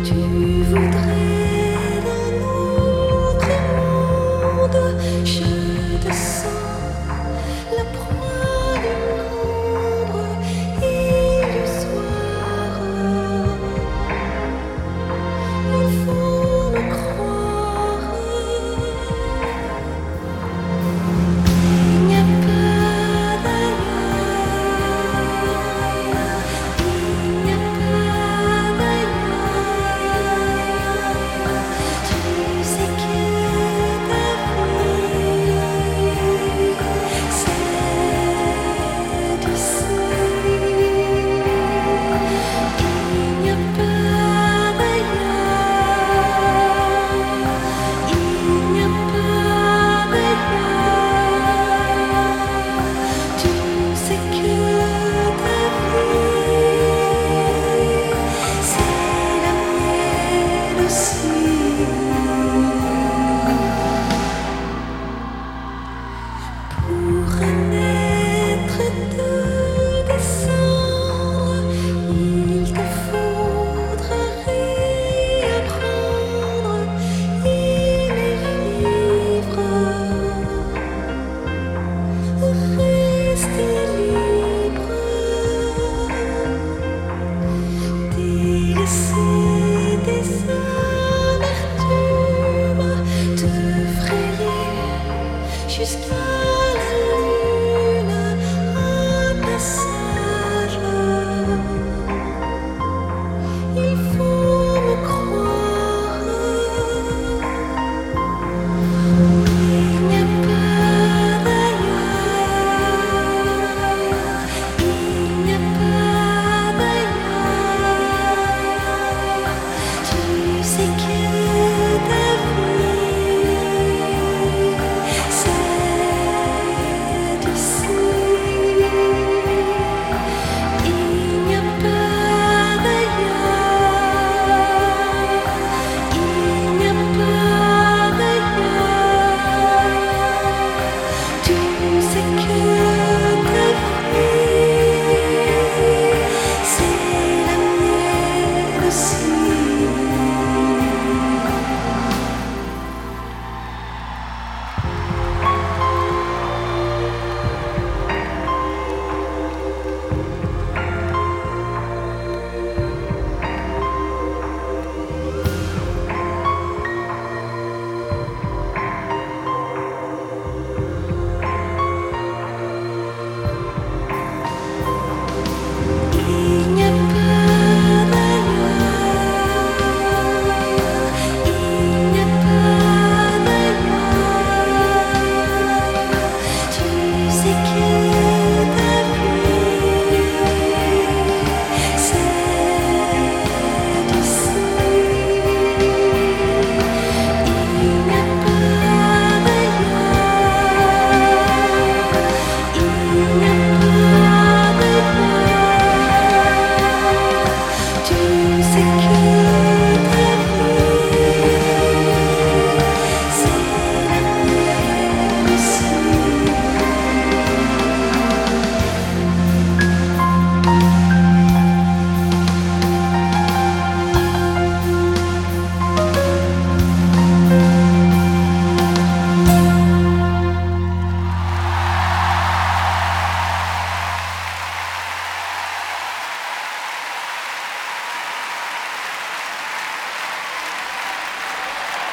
Tu voudrais d'un autre monde, je te sens la proie d'une ombre illusoire. Il faut me croire. Il n'y a pas d'ailleurs. Il n'y a pas d'ailleurs. Tu sais que ta vie, c'est d'ici. Il n'y a pas d'ailleurs. Il n'y a pas d'ailleurs. Tu sais que ta vie, c'est la mienne aussi. Pour renaître de descendre, il te faudra réapprendre, aimer vivre, rester libre, délaisser tes amertumes, te frayer jusqu'à